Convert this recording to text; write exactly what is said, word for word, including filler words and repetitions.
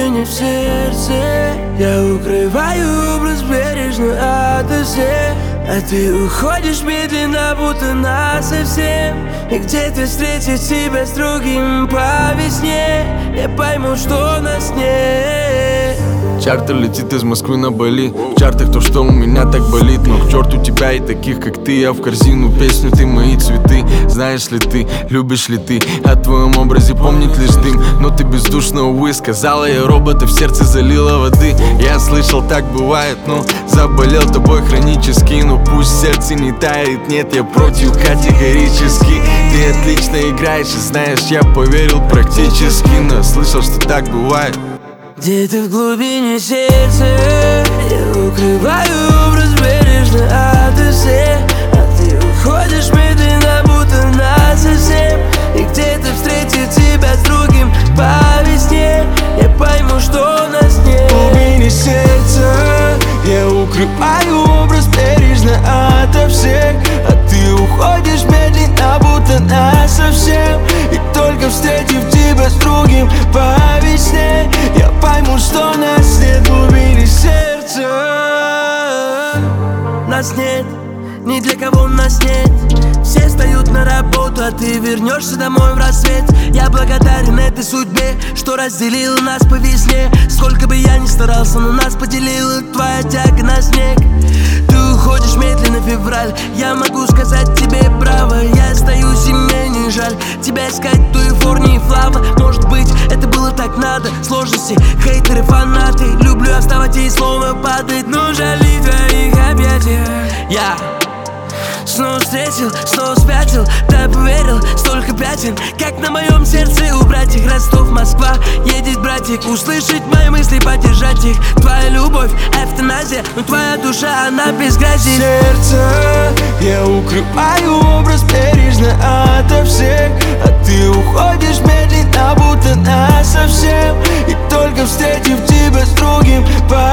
глубине в сердце я укрываю образ бережно ото всех, а ты уходишь медленно, будто насовсем. И где-то встретить тебя с другим по весне, я пойму, что нас нет. Чартер летит из Москвы на Бали. В чартах то, что у меня так болит. Но к черту тебя и таких, как ты. Я в корзину песню, ты мои цветы. Знаешь ли ты, любишь ли ты? О твоем образе помнит лишь дым. Но ты бездушно, увы, сказала я робота, в сердце залила воды. Я слышал, так бывает, но заболел тобой хронически. Но пусть сердце не тает, нет, я против категорически. Ты отлично играешь и знаешь, я поверил практически. Но я слышал, что так бывает. Где-то в глубине сердца я укрываю образ бережно ото всех, а ты уходишь медленно, будто насовсем. И где-то встретить тебя с другим по весне, я пойму, что нас нет. В глубине сердца я укрываю образ бережно ото всех, а ты уходишь медленно, будто насовсем. И только встретив тебя с другим по весне, я пойму, что нас нет. В глубине сердца нас нет, ни для кого нас нет. Все встают на работу, а ты вернешься домой в рассвет. Я благодарен этой судьбе, что разделила нас по весне. Сколько бы я ни старался, но нас поделила твоя тяга на снег. Ты уходишь медленно, февраль, я могу сказать тебе браво. Я остаюсь, и мне не жаль тебя искать в Калифорнии, Флава. Может быть, это было так надо. Сложности, хейтеры, фанаты. Люблю оставать и словно падает, но жали твоих объятиях. Я снова встретил, снова спятил, да поверил, столько пятен, как на моем сердце у братьев. Ростов, Москва, едет братик, услышать мои мысли, поддержать их. Твоя любовь, эвтаназия, но твоя душа, она без грязи. Сердце я укрываю образ бережно ото всех, а ты уходишь медленно, будто насовсем. И только встретив тебя с другим по